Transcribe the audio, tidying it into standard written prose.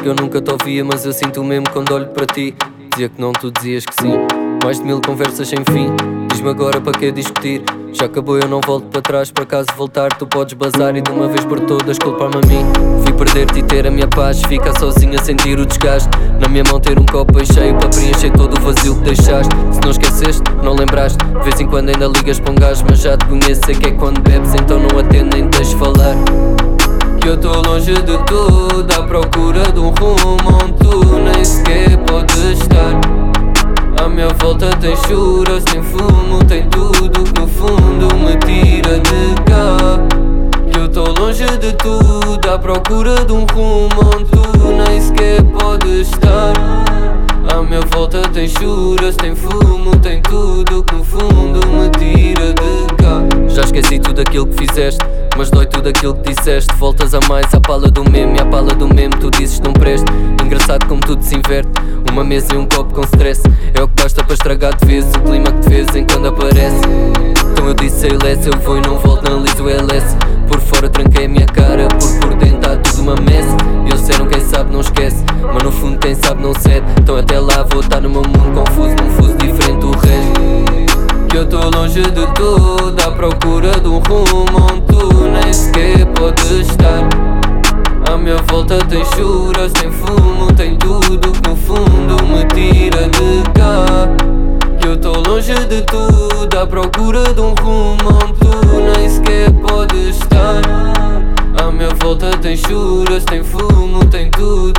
que eu nunca te ouvia, mas eu sinto mesmo quando olho para ti. Dizia que não, tu dizias que sim. Mais de 1000 conversas sem fim. Diz-me agora para que discutir? Já acabou, eu não volto para trás. Por acaso voltar, tu podes bazar e de uma vez por todas culpar-me a mim. Fui perder-te e ter a minha paz. Ficar sozinho a sentir o desgaste. Na minha mão ter um copo bem cheio para preencher todo o vazio que deixaste. Se não esqueceste, não lembraste. De vez em quando ainda ligas para um gajo, mas já te conheço, sei que é quando bebes, então não atendo nem deixes falar. Que eu tô longe de tudo, à procura de um rumo onde tu nem sequer podes estar. À minha volta tem churas, tem fumo, tem tudo que no fundo me tira de cá. Que eu tô longe de tudo, à procura de um rumo onde tu nem sequer podes estar. À minha volta tem churas, tem fumo, tem tudo que no fundo me tira de cá. Já esqueci tudo aquilo que fizeste, mas dói tudo aquilo que disseste. Voltas a mais à pala do meme, e à pala do meme tu dizes que não preste. Engraçado como tudo se inverte, uma mesa e um copo com stress. É o que basta para estragar de vez o clima que de vez em quando aparece. Então eu disse sei less, eu vou e não volto na liso LS. Por fora tranquei a minha cara, por dentro tá tudo uma mess. Eles disseram quem sabe não esquece, mas no fundo quem sabe não cede. Então até lá vou estar no meu mundo confuso, num fuso diferente do resto. Que eu tô longe de tudo, à procura de um rumo onde tu nem sequer podes estar. À minha volta tem churas, tem fumo, tem tudo que no fundo me tira de cá. Que eu tô longe de tudo, à procura de um rumo onde tu nem sequer podes estar. À minha volta tem churas, tem fumo, tem tudo